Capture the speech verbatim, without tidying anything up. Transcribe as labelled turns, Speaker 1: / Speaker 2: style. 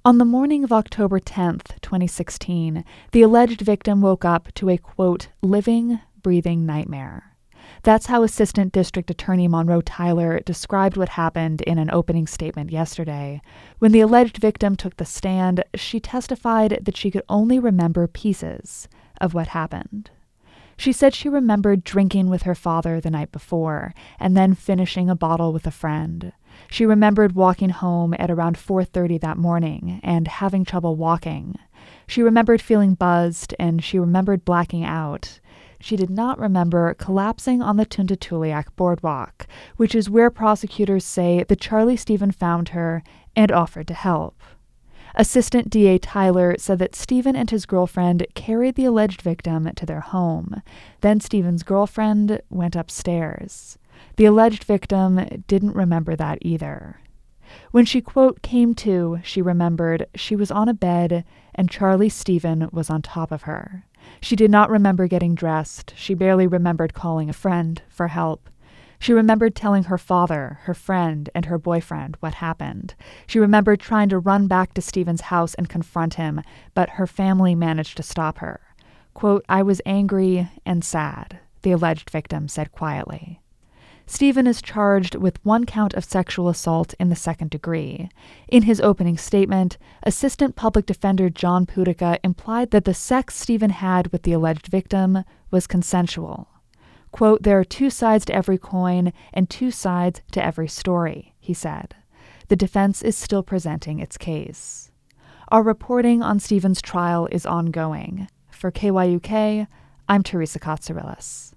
Speaker 1: On the morning of October tenth, twenty sixteen, the alleged victim woke up to a, quote, living, breathing nightmare. That's how Assistant District Attorney Monroe Tyler described what happened in an opening statement yesterday. When the alleged victim took the stand, she testified that she could only remember pieces of what happened. She said she remembered drinking with her father the night before and then finishing a bottle with a friend. She remembered walking home at around four thirty that morning and having trouble walking. She remembered feeling buzzed, and she remembered blacking out. She did not remember collapsing on the Tuntatuliak boardwalk, which is where prosecutors say that Charlie Stephen found her and offered to help. Assistant D A Tyler said that Stephen and his girlfriend carried the alleged victim to their home. Then Stephen's girlfriend went upstairs. The alleged victim didn't remember that either. When she, quote, came to, she remembered she was on a bed and Charlie Stephen was on top of her. She did not remember getting dressed. She barely remembered calling a friend for help. She remembered telling her father, her friend, and her boyfriend what happened. She remembered trying to run back to Stephen's house and confront him, but her family managed to stop her. Quote, I was angry and sad, the alleged victim said quietly. Stephen is charged with one count of sexual assault in the second degree. In his opening statement, Assistant Public Defender John Pudica implied that the sex Stephen had with the alleged victim was consensual. Quote, there are two sides to every coin and two sides to every story, he said. The defense is still presenting its case. Our reporting on Stephen's trial is ongoing. For K Y U K, I'm Teresa Katsourelis.